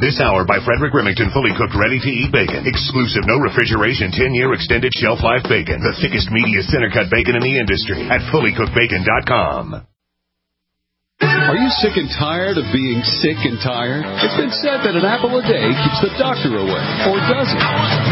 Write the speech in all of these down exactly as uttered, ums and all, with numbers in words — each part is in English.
This hour by Frederick Remington, fully cooked, ready-to-eat bacon. Exclusive, no refrigeration, ten-year extended shelf life bacon. The thickest, meatiest center-cut bacon in the industry at fully cooked bacon dot com. Are you sick and tired of being sick and tired? It's been said that an apple a day keeps the doctor away. Or does it?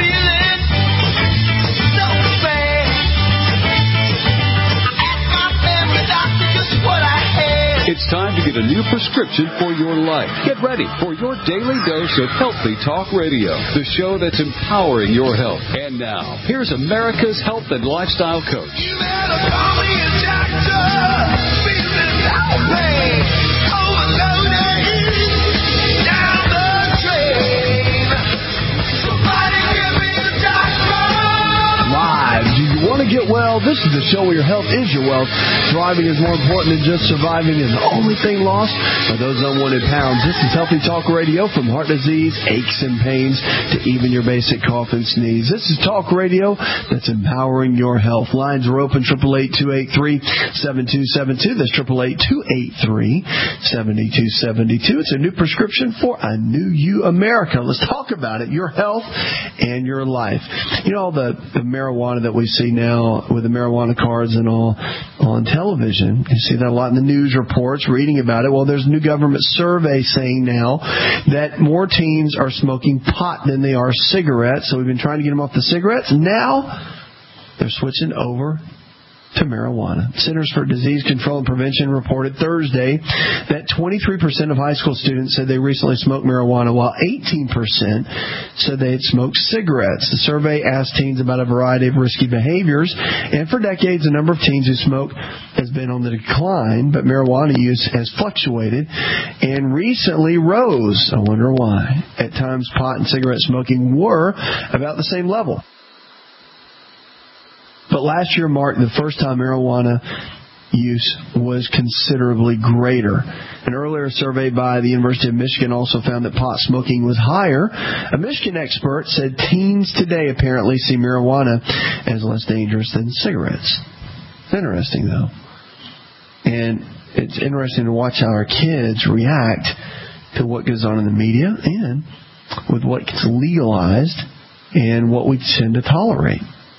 It's time to get a new prescription for your life. Get ready for your daily dose of Healthy Talk Radio, the show that's empowering your health. And now, here's America's health and lifestyle coach. You better call me a doctor, feeling no pain, overloaded, down the drain. Somebody give me a doctor. Live. Do you want to get well? This is the show where your health is your wealth. Thriving is more important than just surviving, and the only thing lost are those unwanted pounds. This is Healthy Talk Radio, from heart disease, aches and pains, to even your basic cough and sneeze. This is Talk Radio that's empowering your health. Lines are open, eight eight eight, two eight three, seven two seven two. That's eight eight eight, two eight three, seven two seven two. It's a new prescription for a new you, America. Let's talk about it, your health and your life. You know, the, the marijuana that we see now with the marijuana cards and all on television, you see that a lot in the news reports, reading about it. Well, there's a new government survey saying now that more teens are smoking pot than they are cigarettes. So we've been trying to get them off the cigarettes. Now they're switching over to marijuana. Centers for Disease Control and Prevention reported Thursday that twenty-three percent of high school students said they recently smoked marijuana, while eighteen percent said they had smoked cigarettes. The survey asked teens about a variety of risky behaviors, and for decades, the number of teens who smoke has been on the decline, but marijuana use has fluctuated and recently rose. I wonder why. At times, pot and cigarette smoking were about the same level. But last year marked the first time marijuana use was considerably greater. An earlier survey by the University of Michigan also found that pot smoking was higher. A Michigan expert said teens today apparently see marijuana as less dangerous than cigarettes. It's interesting, though. And it's interesting to watch how our kids react to what goes on in the media and with what gets legalized and what we tend to tolerate.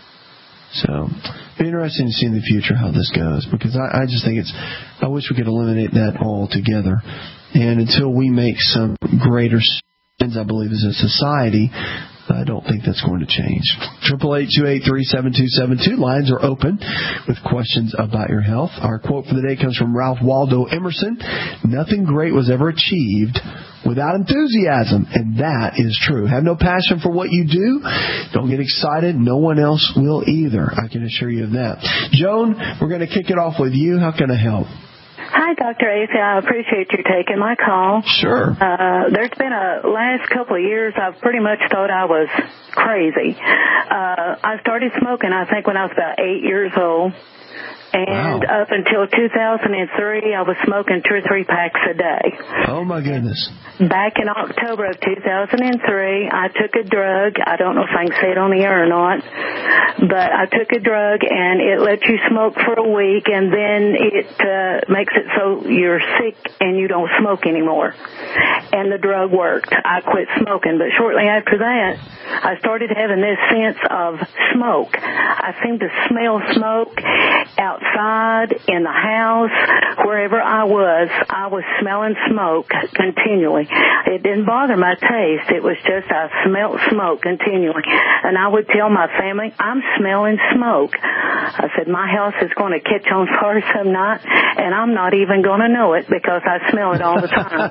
So, it'll be interesting to see in the future how this goes, because I, I just think it's, I wish we could eliminate that altogether. And until we make some greater strides, I believe, as a society, I don't think that's going to change. eight eight eight, two eight three, seven two seven two. Lines are open with questions about your health. Our quote for the day comes from Ralph Waldo Emerson. Nothing great was ever achieved without enthusiasm, and that is true. Have no passion for what you do, don't get excited. No one else will either. I can assure you of that. Joan, we're going to kick it off with you. How can I help? Hi, Doctor Acey. I appreciate you taking my call. Sure. Uh, there's been a last couple of years I've pretty much thought I was crazy. Uh, I started smoking, I think, when I was about eight years old. And wow. Up until two thousand three, I was smoking two or three packs a day. Oh, my goodness. Back in October of two thousand three, I took a drug. I don't know if I can say it on the air or not, but I took a drug, and it lets you smoke for a week, and then it uh, makes it so you're sick and you don't smoke anymore. And the drug worked. I quit smoking, but shortly after that, I started having this sense of smoke. I seemed to smell smoke out outside, in the house, wherever I was, I was smelling smoke continually. It didn't bother my taste. It was just I smelled smoke continually. And I would tell my family, I'm smelling smoke. I said, my house is going to catch on fire some night, and I'm not even going to know it because I smell it all the time.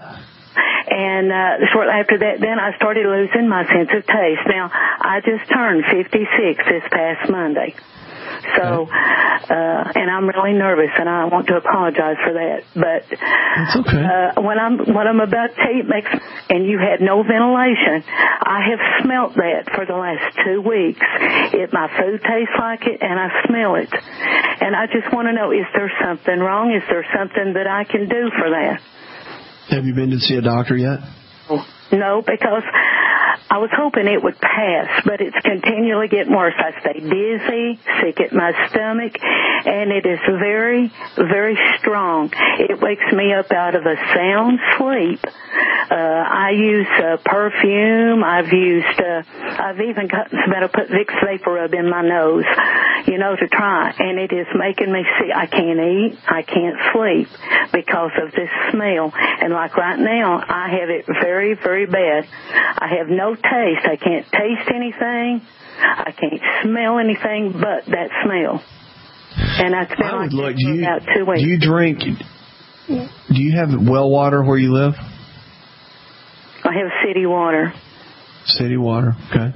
And uh, shortly after that, then I started losing my sense of taste. Now, I just turned fifty-six this past Monday. So, uh, and I'm really nervous, and I want to apologize for that. But that's okay. Uh, when I'm what I'm about to tell you makes, and you had no ventilation. I have smelt that for the last two weeks. It, my food tastes like it, and I smell it. And I just want to know: is there something wrong? Is there something that I can do for that? Have you been to see a doctor yet? No, because I was hoping it would pass, but it's continually getting worse. I stay dizzy, sick at my stomach, and it is very, very strong. It wakes me up out of a sound sleep. Uh, I use uh, perfume. I've used, uh, I've even gotten somebody to put Vicks Vapor Rub in my nose, you know, to try. And it is making me sick. I can't eat. I can't sleep because of this smell. And like right now, I have it very, very bad. I have no taste. I can't taste anything. I can't smell anything but that smell. And it's been like look, for you, about two weeks. Do you drink, do you have well water where you live? I have city water. City water, okay.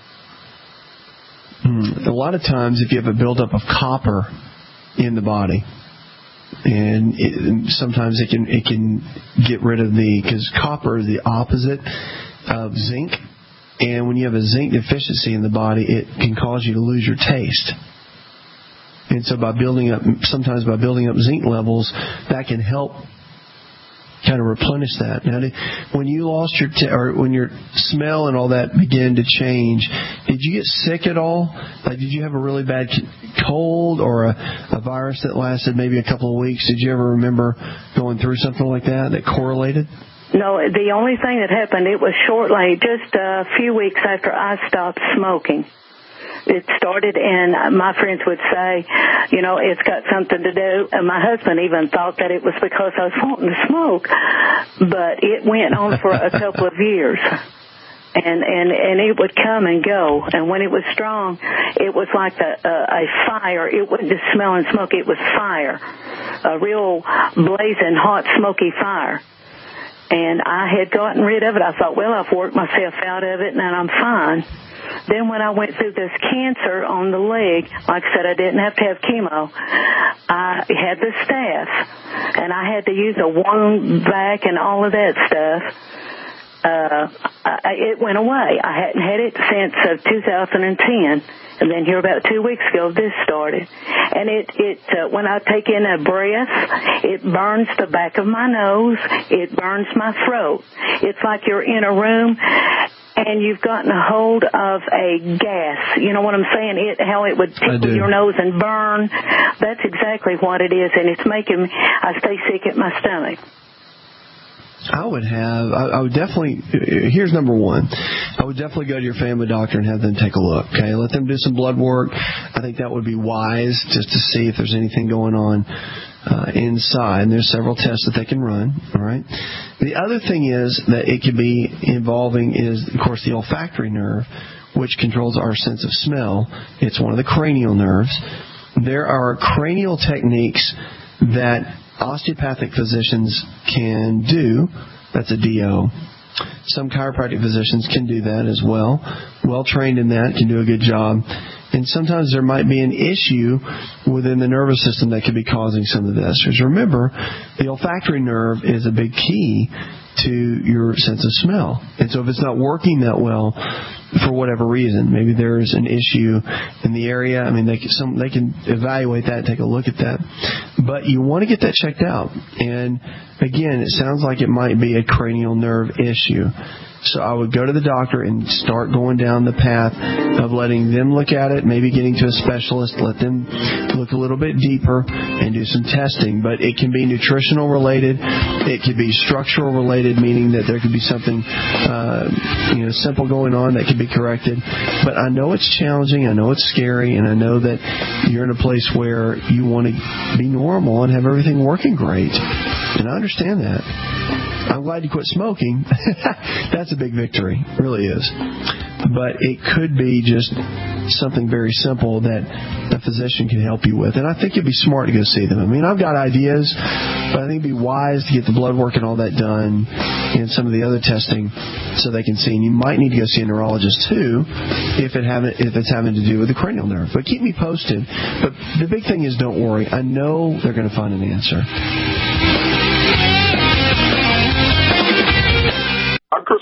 Hmm. A lot of times if you have a buildup of copper in the body, and it, sometimes it can it can get rid of the, because copper is the opposite of zinc, and when you have a zinc deficiency in the body, it can cause you to lose your taste. And so by building up, sometimes by building up zinc levels, that can help kind of replenish that. Now, did, when you lost your, t- or when your smell and all that began to change, did you get sick at all? Like, did you have a really bad cold or a, a virus that lasted maybe a couple of weeks? Did you ever remember going through something like that that correlated? No, the only thing that happened, it was shortly, just a few weeks after I stopped smoking. It started, and my friends would say, you know, it's got something to do. And my husband even thought that it was because I was wanting to smoke. But it went on for a couple of years. And, and, and it would come and go. And when it was strong, it was like a, a, a fire. It wasn't just smell and smoke. It was fire. A real blazing, hot, smoky fire. And I had gotten rid of it. I thought, well, I've worked myself out of it, and I'm fine. Then when I went through this cancer on the leg, like I said, I didn't have to have chemo. I had the staph, and I had to use a wound vac and all of that stuff. Uh, I, it went away. I hadn't had it since uh, two thousand ten. And then here about two weeks ago, this started. And it, it uh, when I take in a breath, it burns the back of my nose. It burns my throat. It's like you're in a room and you've gotten a hold of a gas. You know what I'm saying? It, how it would tickle your nose and burn. That's exactly what it is. And it's making me, I stay sick at my stomach. I would have, I, I would definitely, here's number one. I would definitely go to your family doctor and have them take a look, okay? Let them do some blood work. I think that would be wise just to see if there's anything going on uh, inside. And there's several tests that they can run, all right? The other thing is that it could be involving is, of course, the olfactory nerve, which controls our sense of smell. It's one of the cranial nerves. There are cranial techniques that osteopathic physicians can do. That's a D O. Some chiropractic physicians can do that as well. Well trained in that, can do a good job. And sometimes there might be an issue within the nervous system that could be causing some of this. Because remember, the olfactory nerve is a big key to your sense of smell. And so if it's not working that well, for whatever reason, maybe there's an issue in the area. I mean, they can, some, they can evaluate that, take a look at that. But you want to get that checked out. And again, it sounds like it might be a cranial nerve issue. So I would go to the doctor and start going down the path of letting them look at it, maybe getting to a specialist, let them look a little bit deeper and do some testing. But it can be nutritional related. It could be structural related, meaning that there could be something uh, you know, simple going on that could be corrected. But I know it's challenging. I know it's scary. And I know that you're in a place where you want to be normal and have everything working great. And I understand that. I'm glad you quit smoking. That's a big victory. It really is. But it could be just something very simple that a physician can help you with. And I think it'd be smart to go see them. I mean, I've got ideas, but I think it'd be wise to get the blood work and all that done and some of the other testing so they can see. And you might need to go see a neurologist, too, if, it haven't, if it's having to do with the cranial nerve. But keep me posted. But the big thing is don't worry. I know they're going to find an answer. Doctor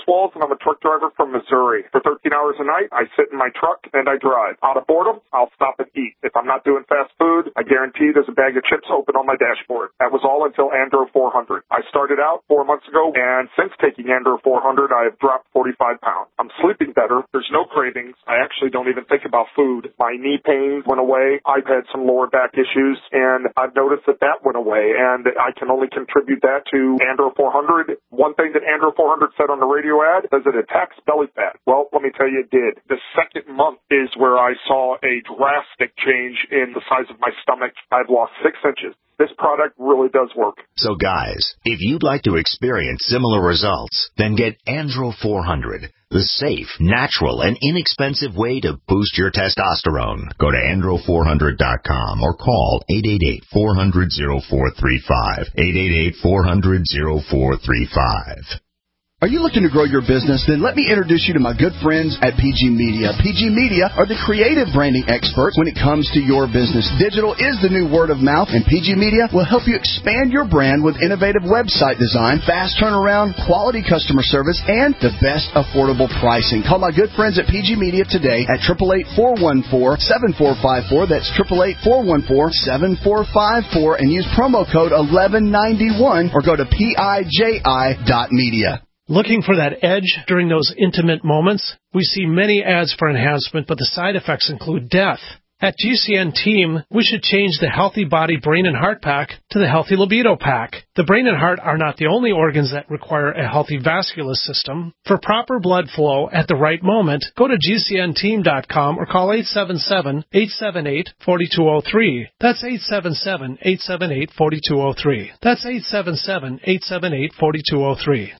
Chris Walls, and I'm a truck driver from Missouri. For thirteen hours a night, I sit in my truck and I drive. Out of boredom, I'll stop and eat. If I'm not doing fast food, I guarantee there's a bag of chips open on my dashboard. That was all until Andro four hundred. I started out four months ago, and since taking Andro four hundred, I have dropped forty-five pounds. I'm sleeping better. There's no cravings. I actually don't even think about food. My knee pain went away. I've had some lower back issues, and I've noticed that that went away, and I can only contribute that to Andro four hundred. One thing that Andro four hundred said on the radio ad is it attacks belly fat. Well, let me tell you, it did. The second month is where I saw a drastic change in the size of my stomach. I've lost six inches. This product really does work. So guys, if you'd like to experience similar results, then get Andro four hundred, the safe, natural, and inexpensive way to boost your testosterone. Go to andro four hundred dot com or call eight eight eight, four hundred, oh four three five, eight eight eight, four hundred, oh four three five. Are you looking to grow your business? Then let me introduce you to my good friends at P G Media. P G Media are the creative branding experts when it comes to your business. Digital is the new word of mouth, and P G Media will help you expand your brand with innovative website design, fast turnaround, quality customer service, and the best affordable pricing. Call my good friends at P G Media today at eight eight eight, four one four, seven four five four. That's eight eight eight, four one four, seven four five four, and use promo code eleven ninety-one or go to P I J I dot media. Looking for that edge during those intimate moments? We see many ads for enhancement, but the side effects include death. At G C N Team, we should change the Healthy Body Brain and Heart Pack to the Healthy Libido Pack. The brain and heart are not the only organs that require a healthy vascular system. For proper blood flow at the right moment, go to G C N team dot com or call eight seven seven, eight seven eight, four two zero three. That's eight seven seven, eight seven eight, four two zero three. That's eight seven seven, eight seven eight, four two zero three.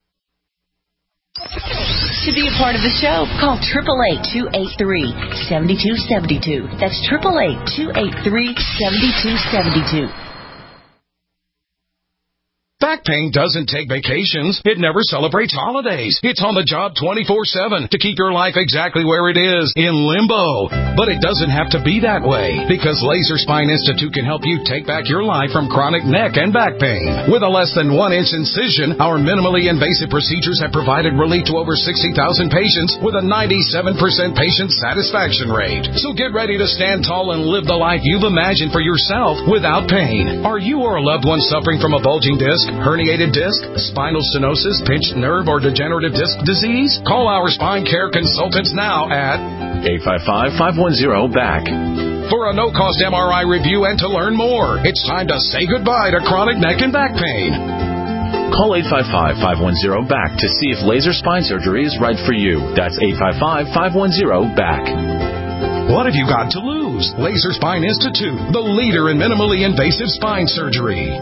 To be a part of the show, call eight eight eight, two eight three, seven two seven two. That's eight eight eight, two eight three, seven two seven two. Back pain doesn't take vacations. It never celebrates holidays. It's on the job twenty-four seven to keep your life exactly where it is, in limbo. But it doesn't have to be that way, because Laser Spine Institute can help you take back your life from chronic neck and back pain. With a less than one inch incision, our minimally invasive procedures have provided relief to over sixty thousand patients with a ninety-seven percent patient satisfaction rate. So get ready to stand tall and live the life you've imagined for yourself without pain. Are you or a loved one suffering from a bulging disc, herniated disc, spinal stenosis, pinched nerve, or degenerative disc disease? Call our spine care consultants now at eight five five, five one zero, B A C for a no-cost M R I review and to learn more. It's time to say goodbye to chronic neck and back pain. Call eight five five, five one zero, B A C to see if laser spine surgery is right for you. That's eight five five, five one zero, B A C. What have you got to lose? Laser Spine Institute, the leader in minimally invasive spine surgery.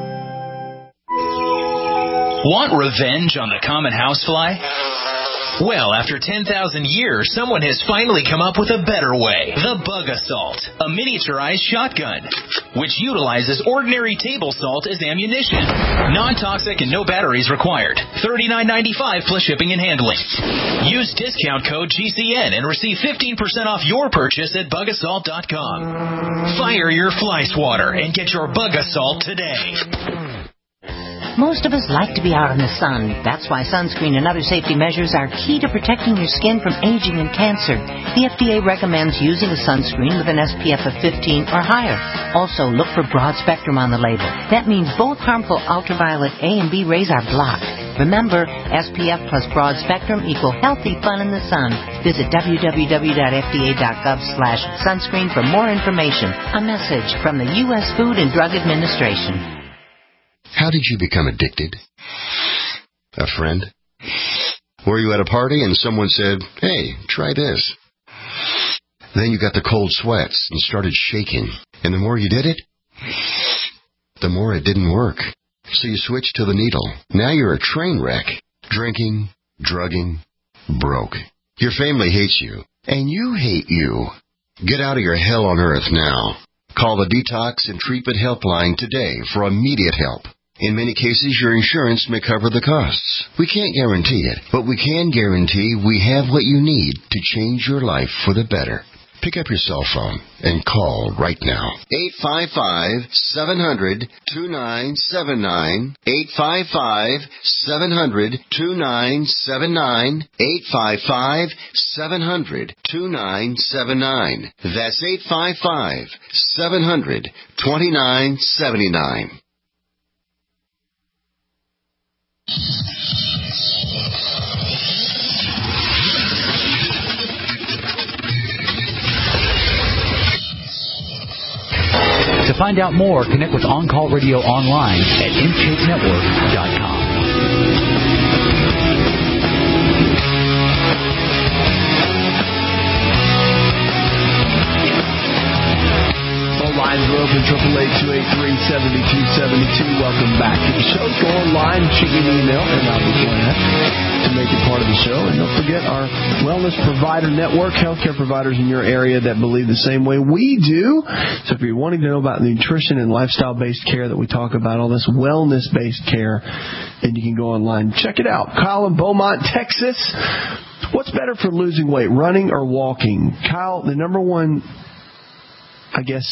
Want revenge on the common housefly? Well, after ten thousand years, someone has finally come up with a better way. The Bug Assault, a miniaturized shotgun, which utilizes ordinary table salt as ammunition. Non-toxic and no batteries required. thirty-nine ninety-five plus shipping and handling. Use discount code G C N and receive fifteen percent off your purchase at bug assault dot com. Fire your fly swatter and get your Bug Assault today. Most of us like to be out in the sun. That's why sunscreen and other safety measures are key to protecting your skin from aging and cancer. The F D A recommends using a sunscreen with an S P F of fifteen or higher. Also, look for broad spectrum on the label. That means both harmful ultraviolet A and B rays are blocked. Remember, S P F plus broad spectrum equal healthy fun in the sun. Visit w w w dot f d a dot gov slash sunscreen for more information. A message from the U S Food and Drug Administration. How did you become addicted? A friend? Were you at a party and someone said, hey, try this? Then you got the cold sweats and started shaking. And the more you did it, the more it didn't work. So you switched to the needle. Now you're a train wreck. Drinking, drugging, broke. Your family hates you. And you hate you. Get out of your hell on earth now. Call the Detox and Treatment Helpline today for immediate help. In many cases, your insurance may cover the costs. We can't guarantee it, but we can guarantee we have what you need to change your life for the better. Pick up your cell phone and call right now. eight five five, seven hundred, two nine seven nine. eight five five, seven hundred, two nine seven nine. eight five five, seven hundred, two nine seven nine. That's eight five five, seven hundred, two nine seven nine. To find out more, connect with On Call Radio online at in shape network dot com. Phone lines are open, triple eight, two eight three, seven two seven two. Welcome back to the show. Go online, shoot me an email, and I'll be glad to make it part of the show. And don't forget our Wellness Provider Network, healthcare providers in your area that believe the same way we do. So if you're wanting to know about the nutrition and lifestyle-based care that we talk about, all this wellness-based care, then you can go online and check it out. Kyle in Beaumont, Texas. What's better for losing weight, running or walking? Kyle, the number one, I guess,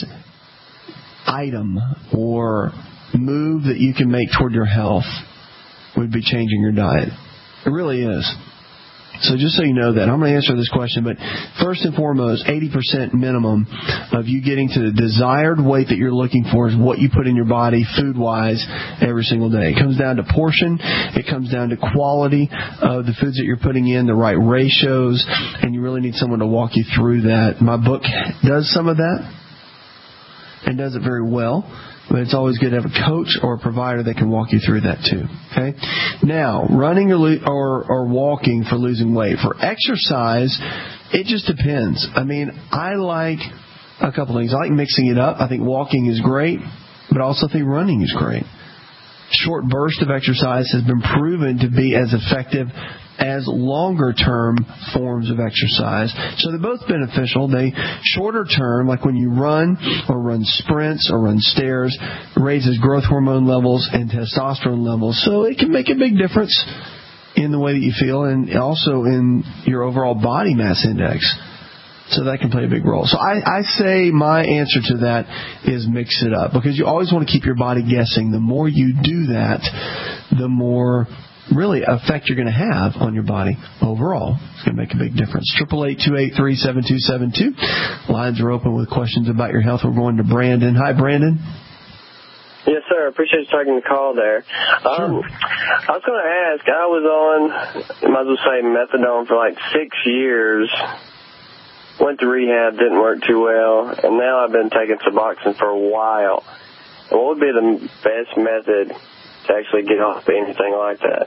item or move that you can make toward your health would be changing your diet. It really is. So just so you know that, I'm going to answer this question, but first and foremost, eighty percent minimum of you getting to the desired weight that you're looking for is what you put in your body food-wise every single day. It comes down to portion. It comes down to quality of the foods that you're putting in, the right ratios, and you really need someone to walk you through that. My book does some of that and does it very well. But it's always good to have a coach or a provider that can walk you through that too. Okay. Now, running or, lo- or or walking for losing weight. For exercise, it just depends. I mean, I like a couple things. I like mixing it up. I think walking is great, but I also think running is great. Short burst of exercise has been proven to be as effective as longer-term forms of exercise. So they're both beneficial. They shorter-term, like when you run or run sprints or run stairs, raises growth hormone levels and testosterone levels. So it can make a big difference in the way that you feel and also in your overall body mass index. So that can play a big role. So I, I say my answer to that is mix it up, because you always want to keep your body guessing. The more you do that, the more really effect you're going to have on your body overall. It's going to make a big difference. Triple eight two eight three seven two seven two. Lines are open with questions about your health. We're going to Brandon. Hi, Brandon. Yes, sir. I appreciate you taking the call there. Um, I was going to ask, I was on, I might as well say, methadone for like six years. Went to rehab, didn't work too well, and now I've been taking Suboxone for a while. And what would be the best method to actually get off anything like that?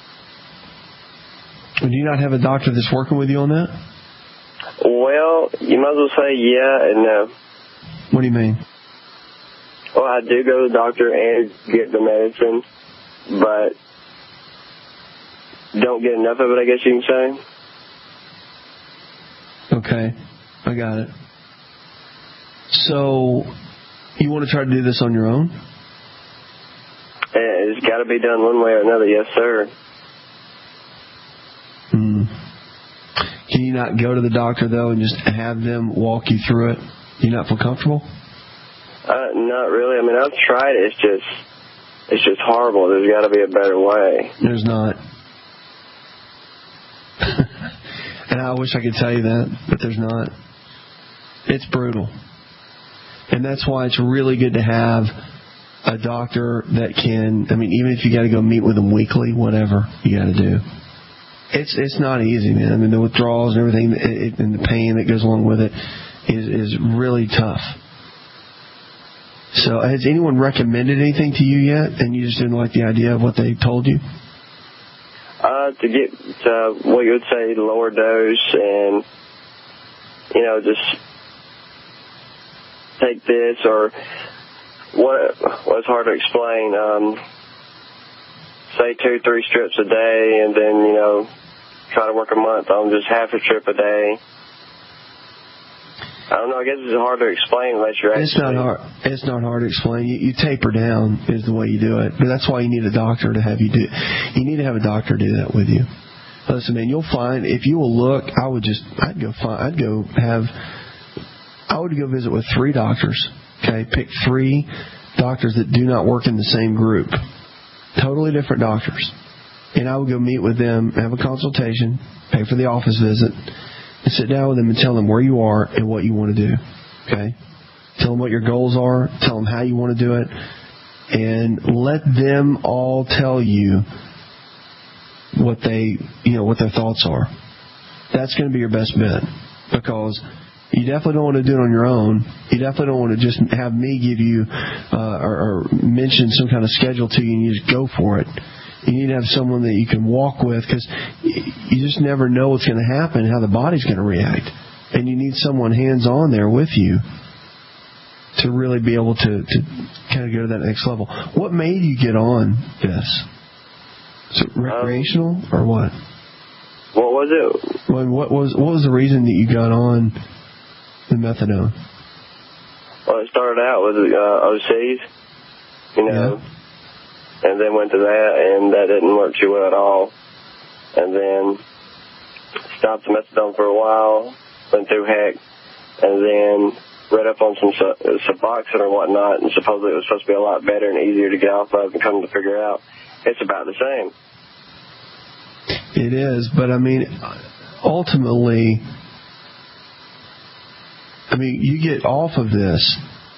Do you not have a doctor that's working with you on that? Well, you might as well say yeah and no. What do you mean? Well, I do go to the doctor and get the medicine, but don't get enough of it, I guess you can say. Okay, I got it. So, you want to try to do this on your own? It's got to be done one way or another, yes, sir. Hmm. Can you not go to the doctor, though, and just have them walk you through it? Do you not feel comfortable? Uh, not really. I mean, I've tried it. It's just, it's just horrible. There's got to be a better way. There's not. And I wish I could tell you that, but there's not. It's brutal. And that's why it's really good to have a doctor that can, I mean, even if you got to go meet with them weekly, whatever you got to do. It's it's not easy, man. I mean, the withdrawals and everything, it, and the pain that goes along with it is, is really tough. So has anyone recommended anything to you yet, and you just didn't like the idea of what they told you? Uh, to get to what you would say lower dose and, you know, just take this or what what's hard to explain, um, say two, three strips a day and then, you know, try to work a month on just half a trip a day. I don't know, I guess it's hard to explain unless you're actually... It's not hard, it's not hard to explain. You, you taper down is the way you do it. But that's why you need a doctor to have you do... You need to have a doctor do that with you. Listen, man, you'll find... If you will look, I would just... I'd go find... I'd go have I would go visit with three doctors. Okay, pick three doctors that do not work in the same group. Totally different doctors. And I would go meet with them, have a consultation, pay for the office visit, and sit down with them and tell them where you are and what you want to do. Okay? Tell them what your goals are. Tell them how you want to do it. And let them all tell you what they, you know, what their thoughts are. That's going to be your best bet, because you definitely don't want to do it on your own. You definitely don't want to just have me give you uh, or, or mention some kind of schedule to you and you just go for it. You need to have someone that you can walk with, because you just never know what's going to happen, how the body's going to react. And you need someone hands-on there with you to really be able to, to kind of go to that next level. What made you get on this? Is it recreational um, or what? What was it? Well, what was what was the reason that you got on the methadone? Well, it started out with uh, O Cs, you know, yeah. and then went to that, and that didn't work too well at all. And then stopped the methadone for a while, went through heck, and then read up on some Suboxone or whatnot, and supposedly it was supposed to be a lot better and easier to get off of, and come to figure out it's about the same. It is, but I mean, ultimately, I mean, you get off of this.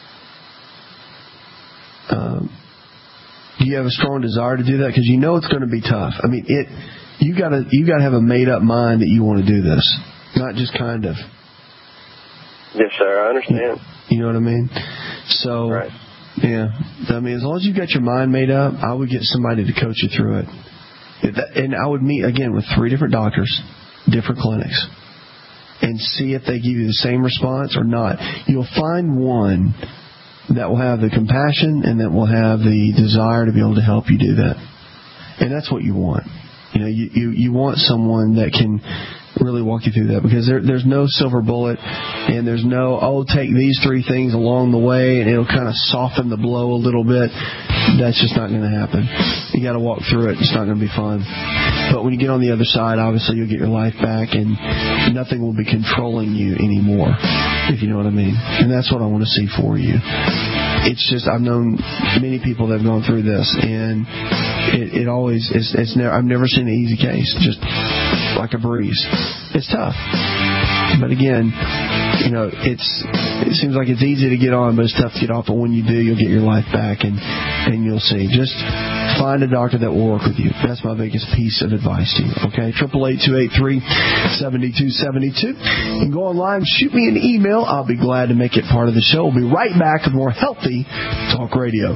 Um, do you have a strong desire to do that? Because you know it's going to be tough. I mean, it. You got to you got to have a made up mind that you want to do this, not just kind of. Yes, sir. I understand. You know what I mean? So, right. yeah. I mean, as long as you've got your mind made up, I would get somebody to coach you through it. And I would meet, again, with three different doctors, different clinics, and see if they give you the same response or not. You'll find one that will have the compassion and that will have the desire to be able to help you do that. And that's what you want. You know, you, you, you want someone that can really walk you through that, because there, there's no silver bullet, and there's no, oh, take these three things along the way and it'll kind of soften the blow a little bit. That's just not going to happen. You got to walk through it. It's not going to be fun. But when you get on the other side, obviously you'll get your life back, and nothing will be controlling you anymore, if you know what I mean. And that's what I want to see for you. It's just, I've known many people that have gone through this, and it, it always, it's, it's never, I've never seen an easy case, just like a breeze. It's tough. But again, you know, it's it seems like it's easy to get on, but it's tough to get off. But when you do, you'll get your life back, and, and you'll see. Just find a doctor that will work with you. That's my biggest piece of advice to you. Okay, triple eight two eight three seven two seven two. And go online, shoot me an email. I'll be glad to make it part of the show. We'll be right back with more Healthy Talk Radio.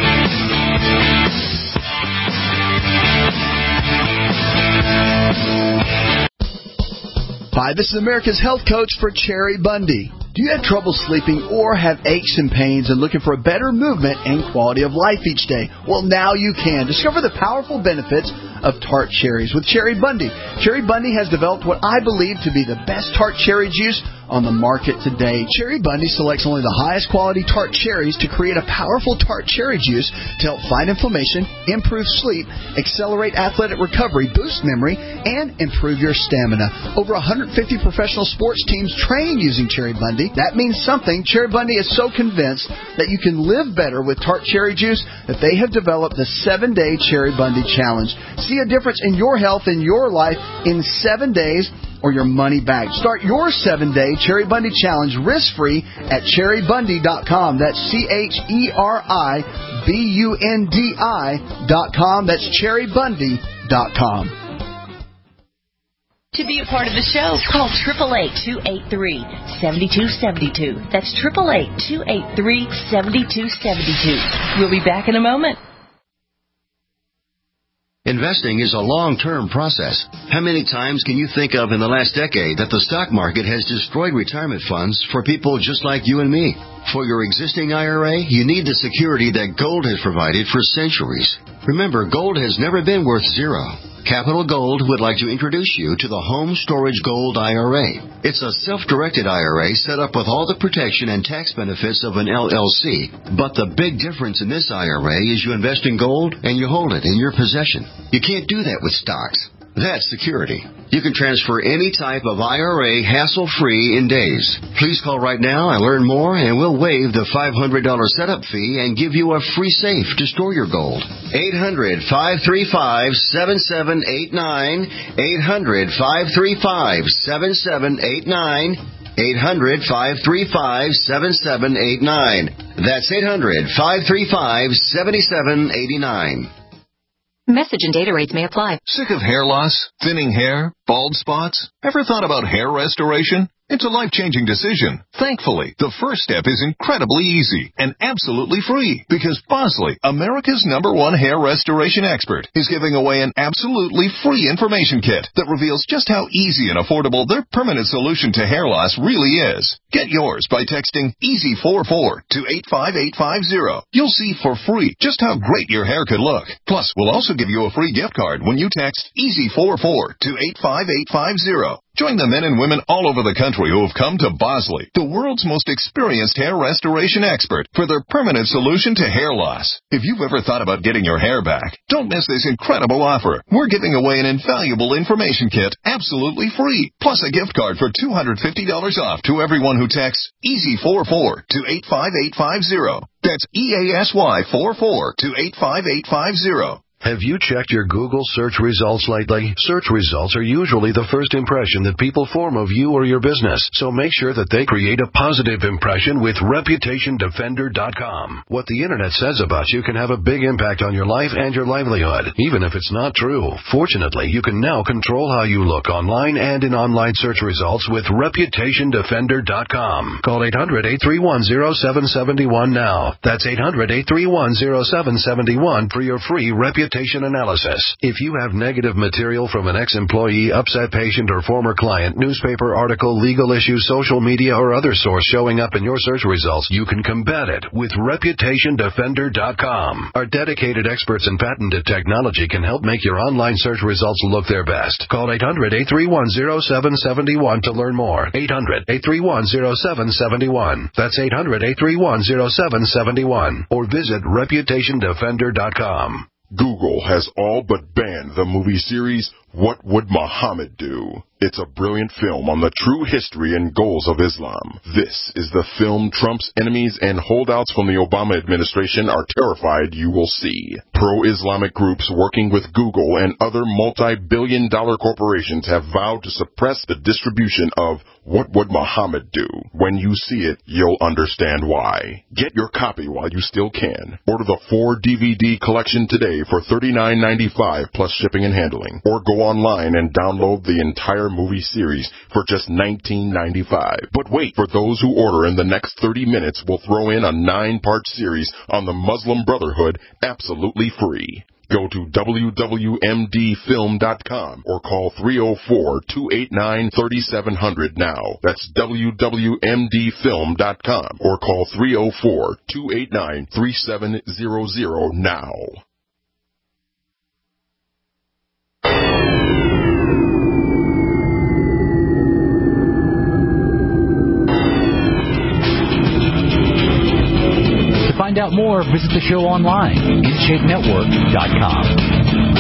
Hi, this is America's Health Coach for Cherry Bundy. Do you have trouble sleeping or have aches and pains and looking for a better movement and quality of life each day? Well, now you can. Discover the powerful benefits of tart cherries with Cherry Bundy. Cherry Bundy has developed what I believe to be the best tart cherry juice on the market today. Cherry Bundy selects only the highest quality tart cherries to create a powerful tart cherry juice to help fight inflammation, improve sleep, accelerate athletic recovery, boost memory, and improve your stamina. Over one hundred fifty professional sports teams train using Cherry Bundy. That means something. Cherry Bundy is so convinced that you can live better with tart cherry juice that they have developed the seven-day Cherry Bundy Challenge. See a difference in your health and your life in seven days or your money back. Start your seven-day Cherry Bundy Challenge risk-free at cherry bundy dot com. That's C H E R I B U N D I dot com. That's cherry bundy dot com. To be a part of the show, call eight eight eight, two eight three, seven two seven two. That's eight eight eight, two eight three, seven two seven two. We'll be back in a moment. Investing is a long-term process. How many times can you think of in the last decade that the stock market has destroyed retirement funds for people just like you and me? For your existing I R A, you need the security that gold has provided for centuries. Remember, gold has never been worth zero. Capital Gold would like to introduce you to the Home Storage Gold I R A. It's a self-directed I R A set up with all the protection and tax benefits of an L L C. But the big difference in this I R A is you invest in gold and you hold it in your possession. You can't do that with stocks. That's security. You can transfer any type of I R A hassle-free in days. Please call right now and learn more, and we'll waive the five hundred dollars setup fee and give you a free safe to store your gold. eight hundred, five three five, seven seven eight nine. eight hundred, five three five, seven seven eight nine. eight hundred, five three five, seven seven eight nine. That's eight hundred, five three five, seven seven eight nine. Message and data rates may apply. Sick of hair loss, thinning hair, bald spots? Ever thought about hair restoration? It's a life-changing decision. Thankfully, the first step is incredibly easy and absolutely free because Bosley, America's number one hair restoration expert, is giving away an absolutely free information kit that reveals just how easy and affordable their permanent solution to hair loss really is. Get yours by texting easy four four to eight five eight five zero. You'll see for free just how great your hair could look. Plus, we'll also give you a free gift card when you text easy four four to eight five eight five zero. Join the men and women all over the country who have come to Bosley, the world's most experienced hair restoration expert, for their permanent solution to hair loss. If you've ever thought about getting your hair back, don't miss this incredible offer. We're giving away an invaluable information kit absolutely free, plus a gift card for two hundred fifty dollars off to everyone who texts easy four four to eight five eight five zero. That's E A S Y four four to eight five eight five zero. Have you checked your Google search results lately? Search results are usually the first impression that people form of you or your business, so make sure that they create a positive impression with reputation defender dot com. What the Internet says about you can have a big impact on your life and your livelihood, even if it's not true. Fortunately, you can now control how you look online and in online search results with reputation defender dot com. Call eight hundred, eight three one, zero seven seven one now. That's eight hundred, eight three one, zero seven seven one for your free reputation analysis. If you have negative material from an ex-employee, upset patient, or former client, newspaper article, legal issue, social media, or other source showing up in your search results, you can combat it with reputation defender dot com. Our dedicated experts in patented technology can help make your online search results look their best. Call eight hundred, eight three one, zero seven seven one to learn more. eight hundred, eight three one, zero seven seven one. That's eight hundred, eight three one, zero seven seven one. Or visit reputation defender dot com. Google has all but banned the movie series What Would Muhammad Do? It's a brilliant film on the true history and goals of Islam. This is the film Trump's enemies and holdouts from the Obama administration are terrified you will see. Pro-Islamic groups working with Google and other multi-billion dollar corporations have vowed to suppress the distribution of What Would Muhammad Do? When you see it, you'll understand why. Get your copy while you still can. Order the four D V D collection today for thirty-nine ninety-five plus shipping and handling. Or go online and download the entire movie series for just nineteen ninety-five. But wait, for those who order in the next thirty minutes, we'll throw in a nine-part series on the Muslim Brotherhood absolutely free. Go to W W M D film dot com or call three oh four, two eight nine, three seven zero zero now. That's W W M D film dot com or call three oh four, two eight nine, three seven zero zero now. To find out more, visit the show online, in shape network dot com.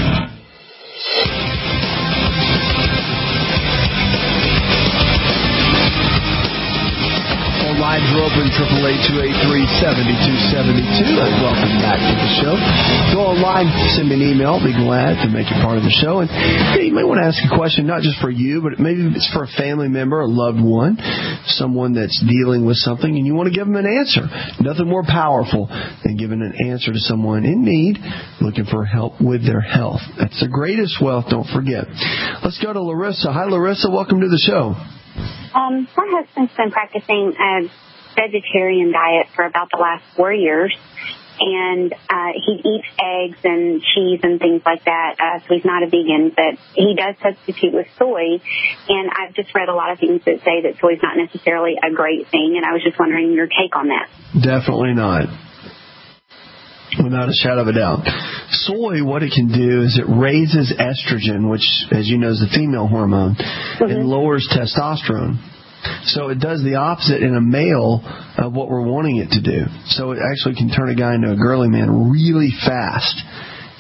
Lines are open, triple eight, two eight three, seven two seven two. Welcome back to the show. Go online, send me an email. I'll be glad to make you part of the show. And hey, you may want to ask a question, not just for you, but maybe it's for a family member, a loved one, someone that's dealing with something, and you want to give them an answer. Nothing more powerful than giving an answer to someone in need, looking for help with their health. That's the greatest wealth, don't forget. Let's go to Larissa. Hi, Larissa. Welcome to the show. Um, my husband's been practicing a vegetarian diet for about the last four years, and uh, he eats eggs and cheese and things like that, uh, so he's not a vegan, but he does substitute with soy, and I've just read a lot of things that say that soy is not necessarily a great thing, and I was just wondering your take on that. Definitely not. Without a shadow of a doubt. Soy, what it can do is it raises estrogen, which, as you know, is the female hormone, mm-hmm. and lowers testosterone. So it does the opposite in a male of what we're wanting it to do. So it actually can turn a guy into a girly man really fast.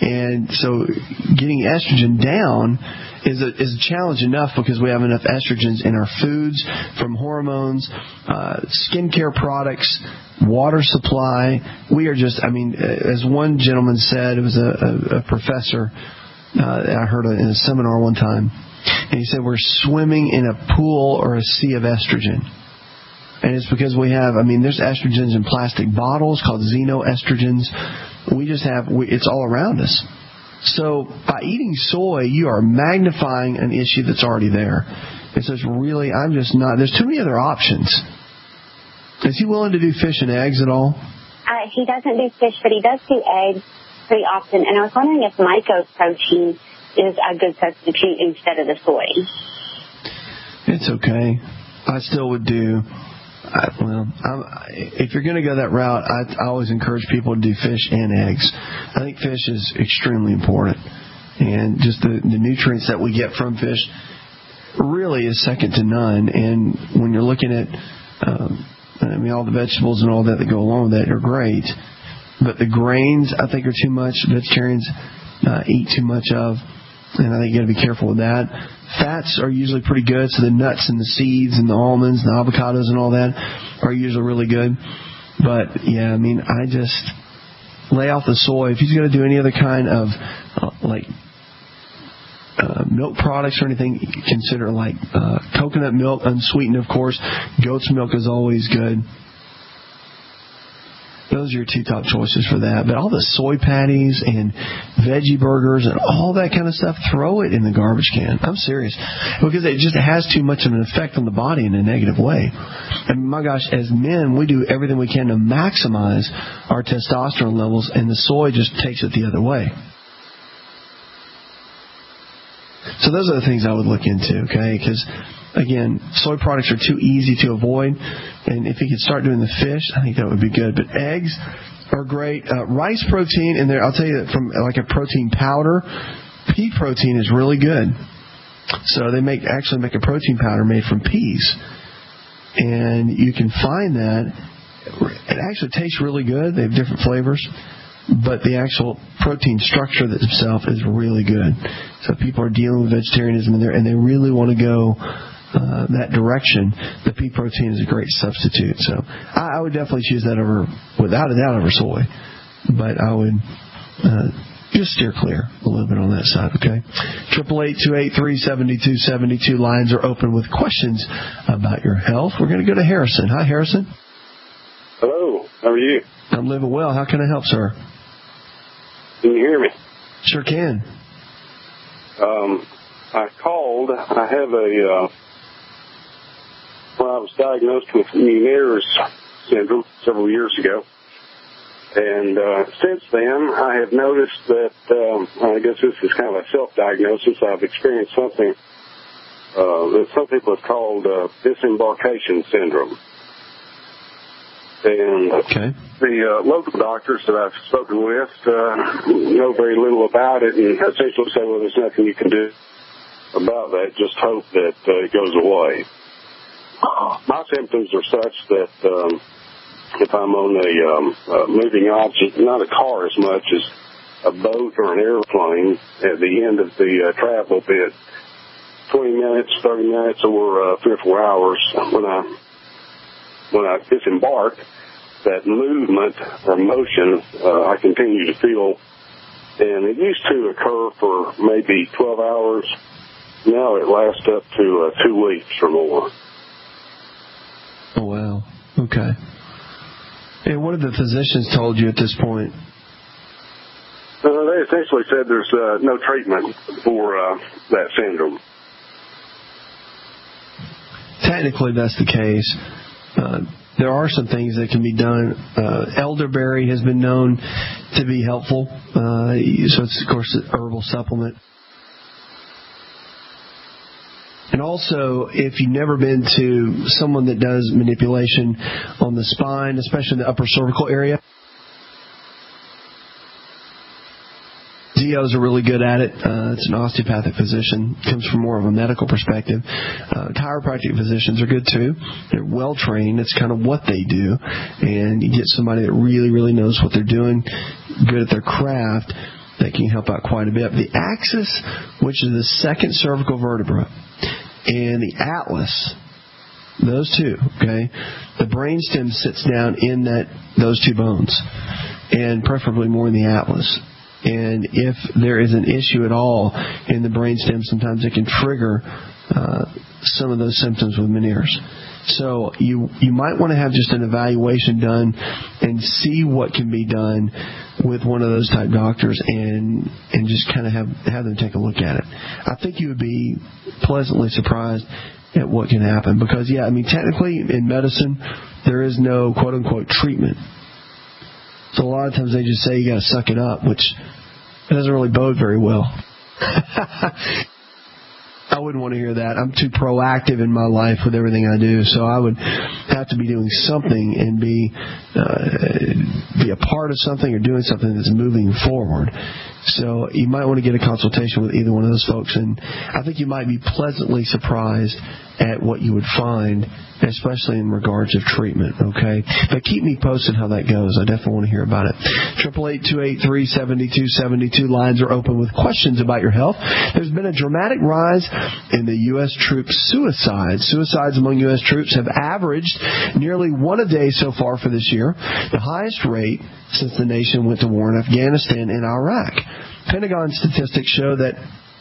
And so getting estrogen down is a, is a challenge enough because we have enough estrogens in our foods, from hormones, uh, skincare products, water supply. We are just, I mean, as one gentleman said, it was a, a, a professor, uh, I heard in a seminar one time, and he said we're swimming in a pool or a sea of estrogen. And it's because we have, I mean, there's estrogens in plastic bottles called xenoestrogens. We just have, we, it's all around us. So by eating soy, you are magnifying an issue that's already there. And so it's really, I'm just not, there's too many other options. Is he willing to do fish and eggs at all? Uh, he doesn't do fish, but he does do eggs pretty often. And I was wondering if mycoprotein is a good substitute instead of the soy. It's okay. I still would do... I, well, I'm, if you're going to go that route, I, I always encourage people to do fish and eggs. I think fish is extremely important, and just the, the nutrients that we get from fish really is second to none. And when you're looking at, um, I mean, all the vegetables and all that that go along with that are great, but the grains I think are too much. Vegetarians uh, eat too much of, and I think you got to be careful with that. Fats are usually pretty good, so the nuts and the seeds and the almonds and the avocados and all that are usually really good. But, yeah, I mean, I just lay off the soy. If he's going to do any other kind of, uh, like, uh, milk products or anything, consider, like, uh, coconut milk, unsweetened, of course. Goat's milk is always good. Those are your two top choices for that. But all the soy patties and veggie burgers and all that kind of stuff, throw it in the garbage can. I'm serious. Because it just has too much of an effect on the body in a negative way. And my gosh, as men, we do everything we can to maximize our testosterone levels, and the soy just takes it the other way. So those are the things I would look into, okay? Because, again, soy products are too easy to avoid. And if you could start doing the fish, I think that would be good. But eggs are great. Uh, rice protein, and there, I'll tell you that from like a protein powder, pea protein is really good. So they make actually make a protein powder made from peas. And you can find that. It actually tastes really good. They have different flavors. But the actual protein structure itself is really good. So people are dealing with vegetarianism in there, and they really want to go uh, that direction. The pea protein is a great substitute. So I, I would definitely choose that over, without a doubt, over soy. But I would uh, just steer clear a little bit on that side, okay? triple eight, two eight three, seven two seven two. Lines are open with questions about your health. We're going to go to Harrison. Hi, Harrison. Hello. How are you? I'm living well. How can I help, sir? Can you hear me? Sure can. Um, I called. I have a, uh, well, I was diagnosed with Meniere's syndrome several years ago. And uh, since then, I have noticed that, um, I guess this is kind of a self-diagnosis. I've experienced something uh, that some people have called uh, disembarkation syndrome. And okay. the uh, local doctors that I've spoken with uh, know very little about it and essentially say, well, there's nothing you can do about that. Just hope that uh, it goes away. My symptoms are such that um, if I'm on a um, uh, moving object, not a car as much as a boat or an airplane, at the end of the uh, travel, be it twenty minutes, thirty minutes, or uh, three or four hours, when I when I disembark, that movement or motion uh, I continue to feel, and it used to occur for maybe twelve hours. Now it lasts up to uh, two weeks or more. Oh, wow. Okay. And what have the physicians told you at this point? Uh, they essentially said there's uh, no treatment for uh, that syndrome. Technically, that's the case. Uh, there are some things that can be done. Uh, elderberry has been known to be helpful. Uh, so it's, of course, an herbal supplement. And also, if you've never been to someone that does manipulation on the spine, especially the upper cervical area, Zeos are really good at it. Uh, it's an osteopathic physician. Comes from more of a medical perspective. Uh, chiropractic physicians are good too. They're well trained. It's kind of what they do. And you get somebody that really, really knows what they're doing, good at their craft. that can help out quite a bit. The axis, which is the second cervical vertebra, and the atlas, those two, okay, the brainstem sits down in that those two bones, and preferably more in the atlas. And if there is an issue at all in the brainstem, sometimes it can trigger uh, some of those symptoms with Meniere's. So you you might want to have just an evaluation done and see what can be done with one of those type doctors, and and just kind of have have them take a look at it. I think you would be pleasantly surprised at what can happen, because yeah, I mean technically in medicine there is no quote unquote treatment. So a lot of times they just say you got to suck it up, which doesn't really bode very well. I wouldn't want to hear that. I'm too proactive in my life with everything I do, so I would have to be doing something and be uh, be a part of something or doing something that's moving forward. So you might want to get a consultation with either one of those folks, and I think you might be pleasantly surprised at what you would find, especially in regards of treatment, okay? But keep me posted how that goes. I definitely want to hear about it. eight eight eight, two eight three, seven two seven two. Lines are open with questions about your health. There's been a dramatic rise in the U S troops' suicides. Suicides among U S troops have averaged nearly one a day so far for this year, the highest rate since the nation went to war in Afghanistan and Iraq. Pentagon statistics show that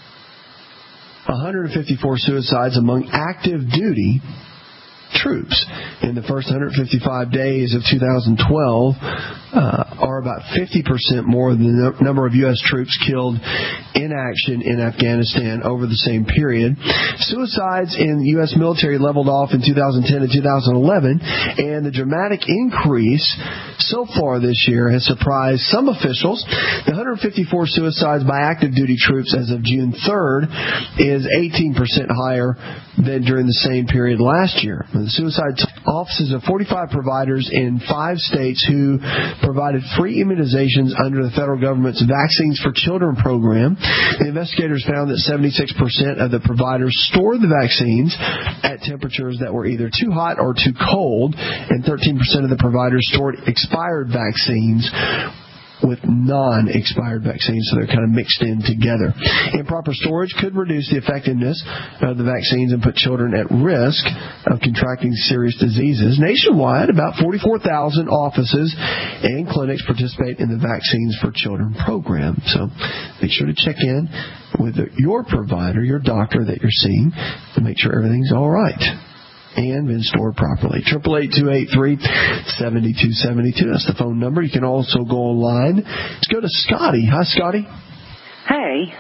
one hundred fifty-four suicides among active duty troops in the first one hundred fifty-five days of two thousand twelve uh, are about fifty percent more than the number of U S troops killed in action in Afghanistan over the same period. Suicides in the U S military leveled off in two thousand ten and two thousand eleven, and the dramatic increase so far this year has surprised some officials. The one hundred fifty-four suicides by active duty troops as of June third is eighteen percent higher than during the same period last year. The suicide offices of forty-five providers in five states who provided free immunizations under the federal government's Vaccines for Children program. The investigators found that seventy-six percent of the providers stored the vaccines at temperatures that were either too hot or too cold, and thirteen percent of the providers stored expired vaccines with non-expired vaccines, so they're kind of mixed in together. Improper storage could reduce the effectiveness of the vaccines and put children at risk of contracting serious diseases. Nationwide, about forty-four thousand offices and clinics participate in the Vaccines for Children program. So make sure to check in with your provider, your doctor that you're seeing, to make sure everything's all right and been stored properly. eight eight eight, two eight three, seven two seven two. That's the phone number. You can also go online. Let's go to Scotty. Hi, Scotty. Hey.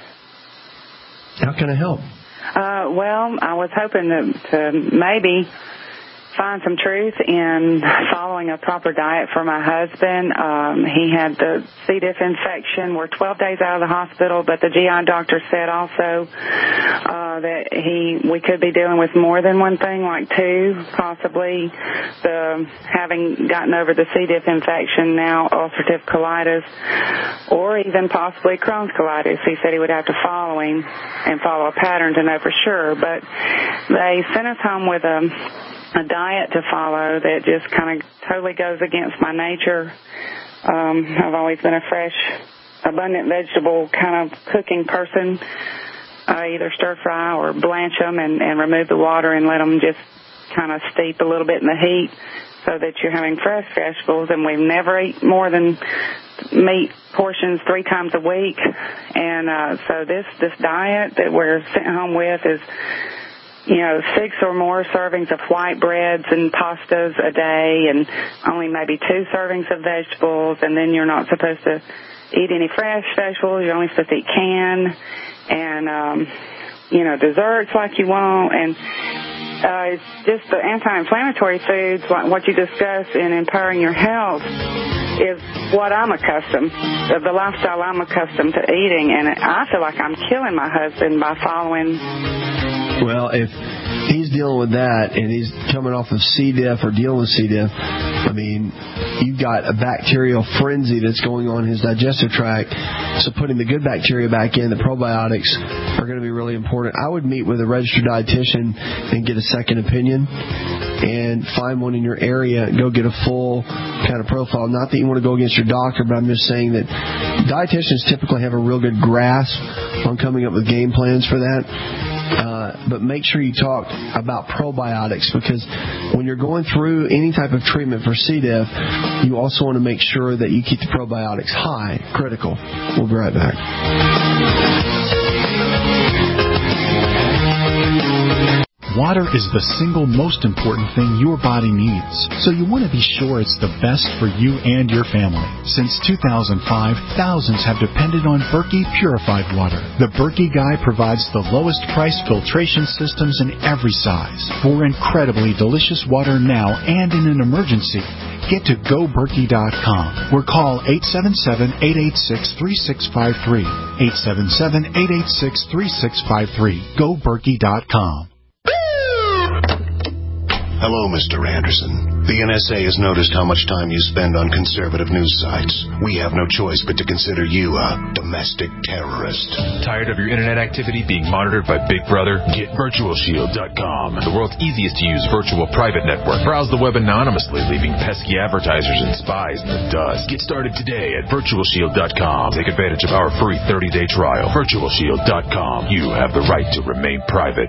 How can I help? Uh, well, I was hoping to, to maybe find some truth in following a proper diet for my husband. Um, he had the C. diff infection. We're twelve days out of the hospital, but the G I doctor said also uh, that he we could be dealing with more than one thing, like two, possibly the having gotten over the C. diff infection, now ulcerative colitis, or even possibly Crohn's colitis. He said he would have to follow him and follow a pattern to know for sure. But they sent us home with a a diet to follow that just kind of totally goes against my nature. Um, I've always been a fresh, abundant vegetable kind of cooking person. I either stir fry or blanch them and, and remove the water and let them just kind of steep a little bit in the heat so that you're having fresh vegetables. And we've never eat more than meat portions three times a week. And uh, so this, this diet that we're sent home with is, you know, six or more servings of white breads and pastas a day, and only maybe two servings of vegetables, and then you're not supposed to eat any fresh vegetables. You're only supposed to eat canned, and, um, you know, desserts like you want, and uh, it's just the anti-inflammatory foods, like what you discussed in Empowering Your Health, is what I'm accustomed, the lifestyle I'm accustomed to eating, and I feel like I'm killing my husband by following. Well, if he's dealing with that and he's coming off of C. diff or dealing with C. diff, I mean, you've got a bacterial frenzy that's going on in his digestive tract. So putting the good bacteria back in, the probiotics, are going to be really important. I would meet with a registered dietitian and get a second opinion and find one in your area and go get a full kind of profile. Not that you want to go against your doctor, but I'm just saying that dietitians typically have a real good grasp on coming up with game plans for that. Uh, but make sure you talk about probiotics, because when you're going through any type of treatment for C. diff, you also want to make sure that you keep the probiotics high, critical. We'll be right back. Water is the single most important thing your body needs, so you want to be sure it's the best for you and your family. Since two thousand five, thousands have depended on Berkey purified water. The Berkey Guy provides the lowest price filtration systems in every size. For incredibly delicious water now and in an emergency, get to go berkey dot com or call eight seven seven, eight eight six, three six five three. eight seven seven, eight eight six, three six five three. go berkey dot com. Hello, Mister Anderson. The N S A has noticed how much time you spend on conservative news sites. We have no choice but to consider you a domestic terrorist. Tired of your internet activity being monitored by Big Brother? Get virtual shield dot com, the world's easiest to use virtual private network. Browse the web anonymously, leaving pesky advertisers and spies in the dust. Get started today at virtual shield dot com. Take advantage of our free thirty-day trial. virtual shield dot com. You have the right to remain private.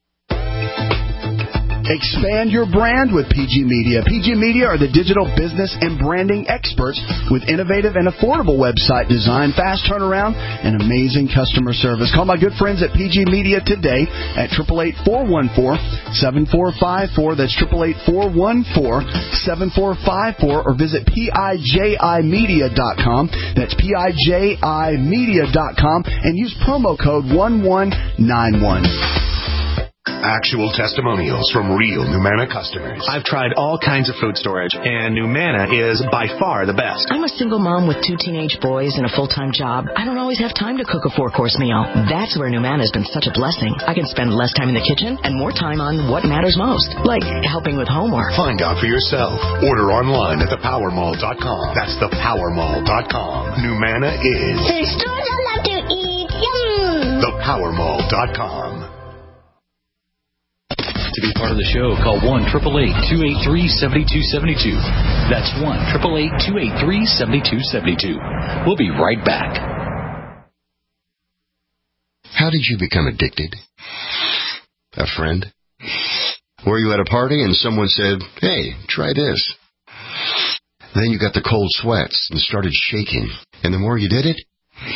Expand your brand with P G Media. P G Media are the digital business and branding experts with innovative and affordable website design, fast turnaround, and amazing customer service. Call my good friends at P G Media today at eight eight eight, four one four, seven four five four. That's eight eight eight, four one four, seven four five four, or visit P I J I media dot com. That's P I J I media dot com and use promo code one one nine one. Actual testimonials from real Numanna customers. I've tried all kinds of food storage, and Numanna is by far the best. I'm a single mom with two teenage boys and a full-time job. I don't always have time to cook a four-course meal. That's where Numanna has been such a blessing. I can spend less time in the kitchen and more time on what matters most, like helping with homework. Find out for yourself. Order online at the power mall dot com. That's the power mall dot com. Numanna is the stores I love to eat. Yum! the power mall dot com. To be part of the show, call one eight eight eight, two eight three, seven two seven two. That's one eight eight eight, two eight three, seven two seven two. We'll be right back. How did you become addicted? A friend? Were you at a party and someone said, hey, try this? Then you got the cold sweats and started shaking. And the more you did it,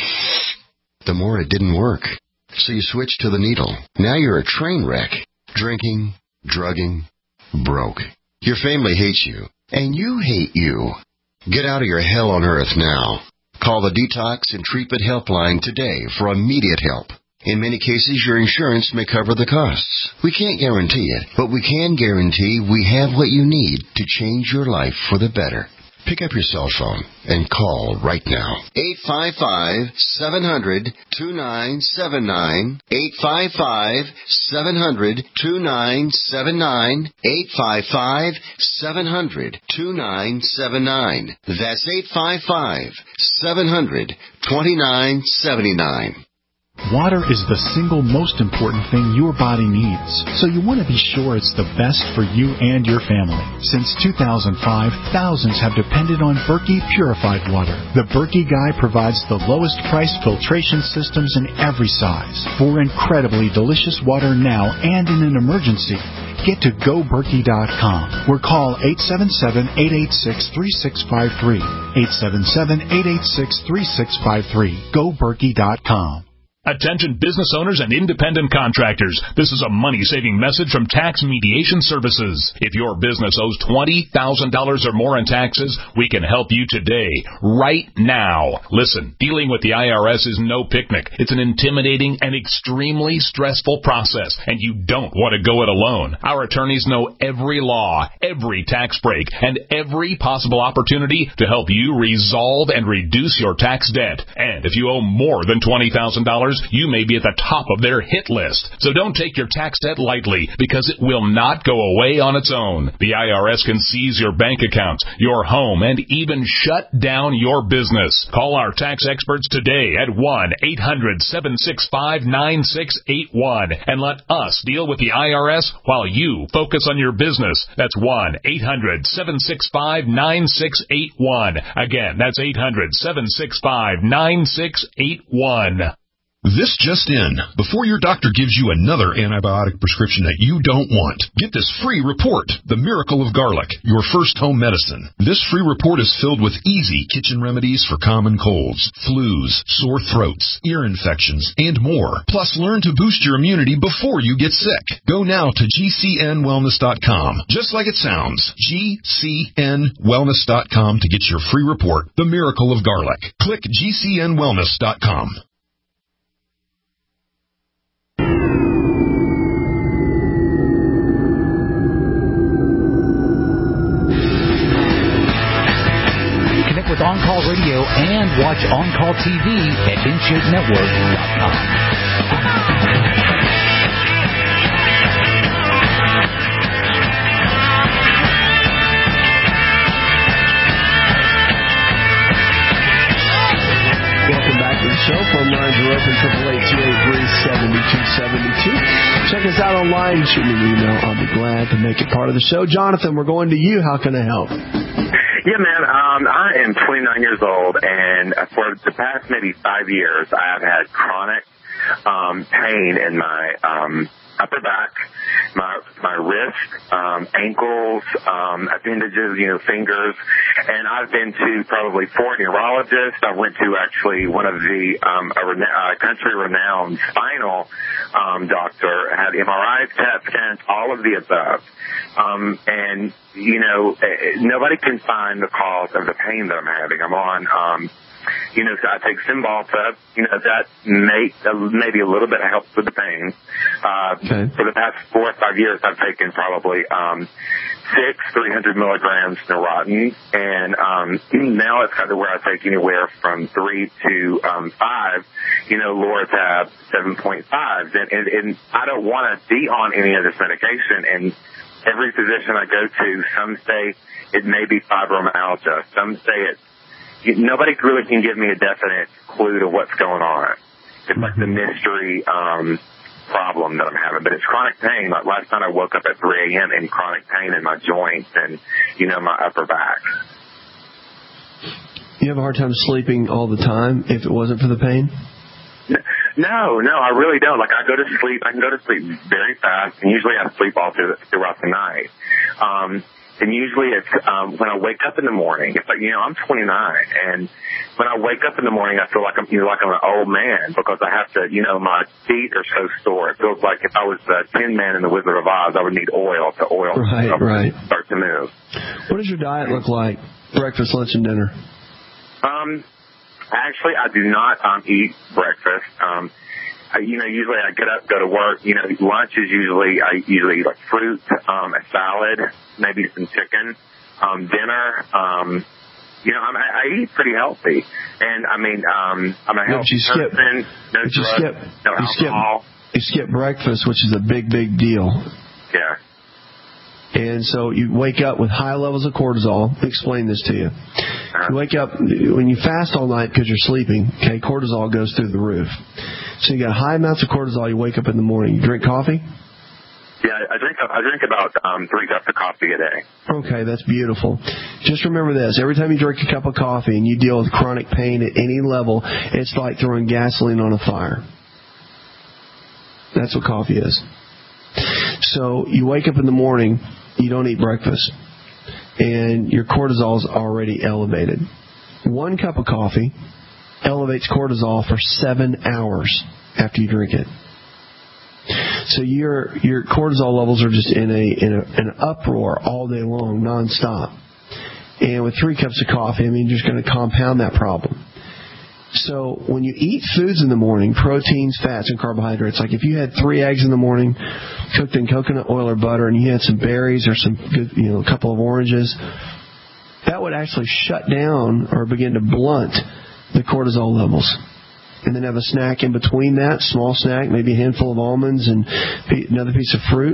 the more it didn't work. So you switched to the needle. Now you're a train wreck. Drinking, drugging, broke. Your family hates you, and you hate you. Get out of your hell on earth now. Call the Detox and Treatment Helpline today for immediate help. In many cases, your insurance may cover the costs. We can't guarantee it, but we can guarantee we have what you need to change your life for the better. Pick up your cell phone and call right now. eight five five, seven hundred, two nine seven nine. eight five five, seven hundred, two nine seven nine. eight five five, seven hundred, two nine seven nine. That's eight five five, seven hundred, two nine seven nine. Water is the single most important thing your body needs, so you want to be sure it's the best for you and your family. Since two thousand five, thousands have depended on Berkey purified water. The Berkey Guy provides the lowest price filtration systems in every size. For incredibly delicious water now and in an emergency, get to go berkey dot com or call eight seven seven, eight eight six, three six five three. eight seven seven, eight eight six, three six five three. go berkey dot com. Attention business owners and independent contractors. This is a money-saving message from Tax Mediation Services. If your business owes twenty thousand dollars or more in taxes, we can help you today, right now. Listen, dealing with the I R S is no picnic. It's an intimidating and extremely stressful process, and you don't want to go it alone. Our attorneys know every law, every tax break, and every possible opportunity to help you resolve and reduce your tax debt. And if you owe more than twenty thousand dollars, dollars, you may be at the top of their hit list. So don't take your tax debt lightly, because it will not go away on its own. The I R S can seize your bank accounts, your home, and even shut down your business. Call our tax experts today at one eight hundred seven six five nine six eight one and let us deal with the I R S while you focus on your business. That's one eight hundred seven six five nine six eight one. Again, that's eight hundred seven six five nine six eight one. This just in. Before your doctor gives you another antibiotic prescription that you don't want, get this free report, The Miracle of Garlic, your first home medicine. This free report is filled with easy kitchen remedies for common colds, flus, sore throats, ear infections, and more. Plus, learn to boost your immunity before you get sick. Go now to G C N wellness dot com. Just like it sounds, G C N wellness dot com to get your free report, The Miracle of Garlic. Click G C N wellness dot com. With On Call Radio and watch On Call T V at in shape network dot com. Welcome back to the show. Phone lines are open, eight eight eight, two eight three, seven two seven two. Check us out online. Shoot me an email. I'll be glad to make it part of the show. Jonathan, we're going to you. How can I help? Yeah, man, um, I am twenty-nine years old, and for the past maybe five years, I have had chronic um, pain in my um, upper back, my my wrist, um, ankles, um, appendages, you know, fingers, and I've been to probably four neurologists. I went to actually one of the um, a rena- uh, country-renowned spinal um, doctor, had M R Is, C A T scans, all of the above. Um, and, you know, nobody can find the cause of the pain that I'm having. I'm on, um, you know, so I take Cymbalta. You know, that may, uh, maybe a little bit helps with the pain. Uh, okay. For the past four or five years, I've taken probably, um, six three hundred milligrams Neurontin. And, um, now it's got to where I take anywhere from three to, um, five, you know, Loratab seven point five. And, and, and I don't want to be on any of this medication. And, every physician I go to, some say it may be fibromyalgia. Some say it's, nobody really can give me a definite clue to what's going on. It's like the mystery um, problem that I'm having. But it's chronic pain. Like last night I woke up at three a.m. in chronic pain in my joints and, you know, my upper back. You have a hard time sleeping all the time if it wasn't for the pain? No, no, I really don't. Like, I go to sleep, I can go to sleep very fast, and usually I sleep all through, throughout the night. Um, and usually it's, um, when I wake up in the morning, it's like, you know, I'm twenty-nine, and when I wake up in the morning, I feel like I'm, you know, like I'm an old man, because I have to, you know, my feet are so sore. It feels like if I was the Tin Man in the Wizard of Oz, I would need oil to oil right, right. start to move. What does your diet look like? Breakfast, lunch, and dinner? Um, Actually, I do not um, eat breakfast. Um, I, you know, usually I get up, go to work. You know, lunch is usually, I usually eat like fruit, um, a salad, maybe some chicken. Um, dinner, um, you know, I'm, I, I eat pretty healthy. And, I mean, um, I'm a healthy skip, person. No you drugs, skip, no you alcohol. Skip, you skip breakfast, which is a big, big deal. Yeah. And so you wake up with high levels of cortisol. Let me explain this to you. You wake up, when you fast all night because you're sleeping, okay, cortisol goes through the roof. So you got high amounts of cortisol, you wake up in the morning. You drink coffee? Yeah, I drink I drink about um, three cups of coffee a day. Okay, that's beautiful. Just remember this. Every time you drink a cup of coffee and you deal with chronic pain at any level, it's like throwing gasoline on a fire. That's what coffee is. So you wake up in the morning, you don't eat breakfast, and your cortisol is already elevated. One cup of coffee elevates cortisol for seven hours after you drink it. So your your cortisol levels are just in a in a, an uproar all day long, nonstop. And with three cups of coffee, I mean, you're just going to compound that problem. So when you eat foods in the morning, proteins, fats, and carbohydrates, like if you had three eggs in the morning cooked in coconut oil or butter, and you had some berries or some good, you know, a couple of oranges, that would actually shut down or begin to blunt the cortisol levels. and then have a snack in between that, small snack, maybe a handful of almonds and another piece of fruit,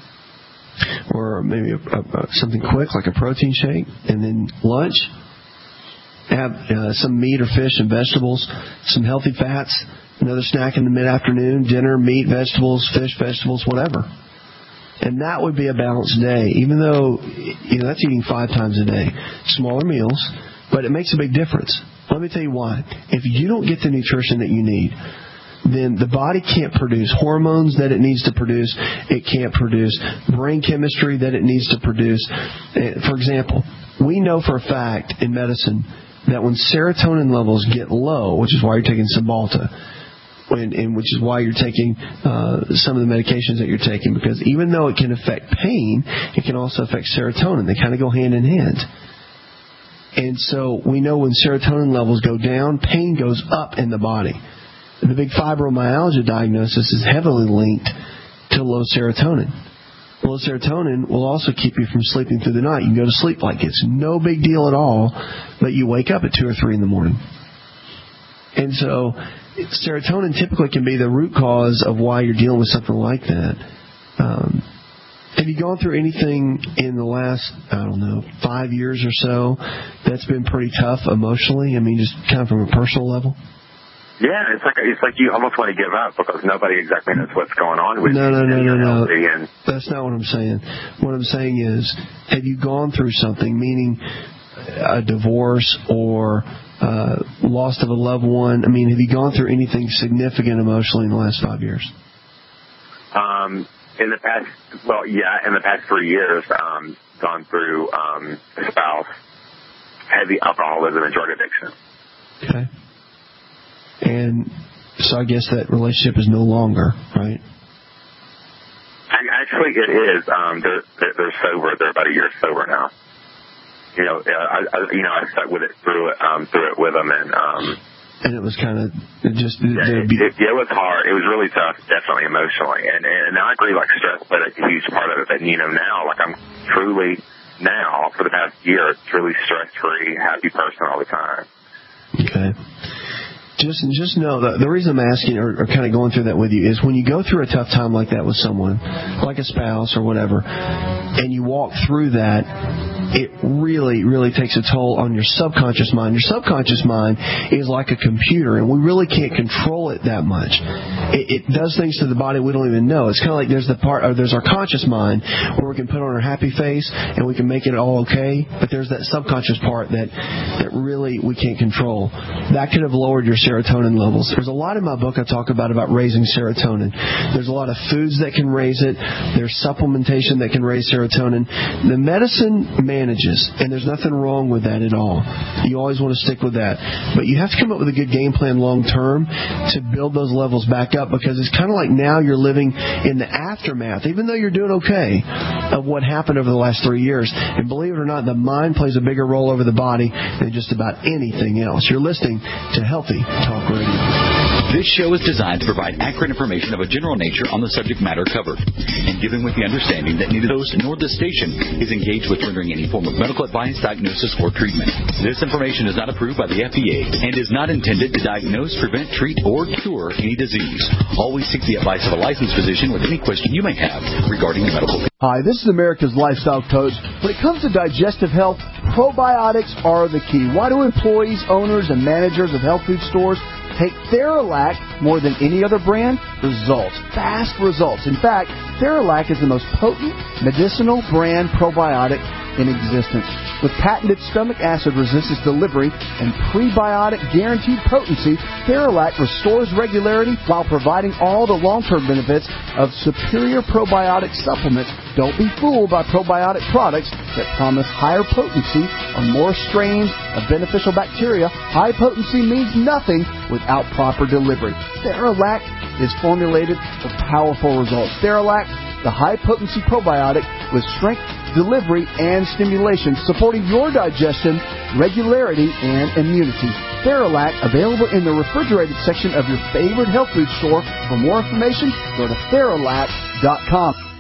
or maybe a, a, something quick like a protein shake, and then lunch, have uh, some meat or fish and vegetables, some healthy fats, another snack in the mid-afternoon, dinner, meat, vegetables, fish, vegetables, whatever. And that would be a balanced day, even though, you know, that's eating five times a day. Smaller meals, but it makes a big difference. Let me tell you why. If you don't get the nutrition that you need, then the body can't produce hormones that it needs to produce. It can't produce brain chemistry that it needs to produce. For example, we know for a fact in medicine that when serotonin levels get low, which is why you're taking Cymbalta, And, and which is why you're taking uh, some of the medications that you're taking, because even though it can affect pain, it can also affect serotonin. They kind of go hand in hand. And so we know when serotonin levels go down, pain goes up in the body. The big fibromyalgia diagnosis is heavily linked to low serotonin. Low serotonin will also keep you from sleeping through the night. You can go to sleep like it's no big deal at all, but you wake up at two or three in the morning. And so serotonin typically can be the root cause of why you're dealing with something like that. Um, have you gone through anything in the last, I don't know, five years or so that's been pretty tough emotionally? I mean, just kind of from a personal level? Yeah, it's like it's like you almost want to give up because nobody exactly knows what's going on with no, you. No, no, no, no, no. And that's not what I'm saying. What I'm saying is, have you gone through something, meaning a divorce or uh, loss of a loved one? I mean, have you gone through anything significant emotionally in the last five years? Um, in the past, well, yeah, in the past three years, um, gone through um, a spouse, heavy alcoholism and drug addiction. Okay. And so I guess that relationship is no longer, right? Actually, it is. Um, they're, they're sober. They're about a year sober now. You know, I, I, you know, I stuck with it through it, um, through it with them, and um, and it was kind of just. Yeah, it, it, it was hard. It was really tough, definitely emotionally, and and I agree. Like stress played a huge part of it. But you know, now, like I'm truly now for the past year, truly stress free, happy person all the time. Okay. Just just know that the reason I'm asking or, or kind of going through that with you is when you go through a tough time like that with someone, like a spouse or whatever, and you walk through that, it really, really takes a toll on your subconscious mind. Your subconscious mind is like a computer, and we really can't control it that much. It, it does things to the body we don't even know. It's kind of like there's the part, or there's our conscious mind where we can put on our happy face and we can make it all okay, but there's that subconscious part that, that really we can't control. That could have lowered your serotonin levels. There's a lot in my book I talk about about raising serotonin. There's a lot of foods that can raise it. There's supplementation that can raise serotonin. The medicine manages, and there's nothing wrong with that at all. You always want to stick with that. But you have to come up with a good game plan long term to build those levels back up, because it's kind of like now you're living in the aftermath, even though you're doing okay, of what happened over the last three years. And believe it or not, the mind plays a bigger role over the body than just about anything else. You're listening to Healthy Talk Radio. This show is designed to provide accurate information of a general nature on the subject matter covered, and given with the understanding that neither host nor the station is engaged with rendering any form of medical advice, diagnosis, or treatment. This information is not approved by the F D A and is not intended to diagnose, prevent, treat, or cure any disease. Always seek the advice of a licensed physician with any question you may have regarding your medical. Hi, this is America's Lifestyle Coach. When it comes to digestive health, probiotics are the key. Why do employees, owners, and managers of health food stores take Theralac more than any other brand? Results. Fast results. In fact, Theralac is the most potent medicinal brand probiotic in existence. With patented stomach acid resistance delivery and prebiotic guaranteed potency, Theralac restores regularity while providing all the long-term benefits of superior probiotic supplements. Don't be fooled by probiotic products that promise higher potency or more strains of beneficial bacteria. High potency means nothing without proper delivery. Theralac is formulated for powerful results. Theralac, the high-potency probiotic with strength, delivery, and stimulation, supporting your digestion, regularity, and immunity. Theralac, available in the refrigerated section of your favorite health food store. For more information, go to Theralac dot com.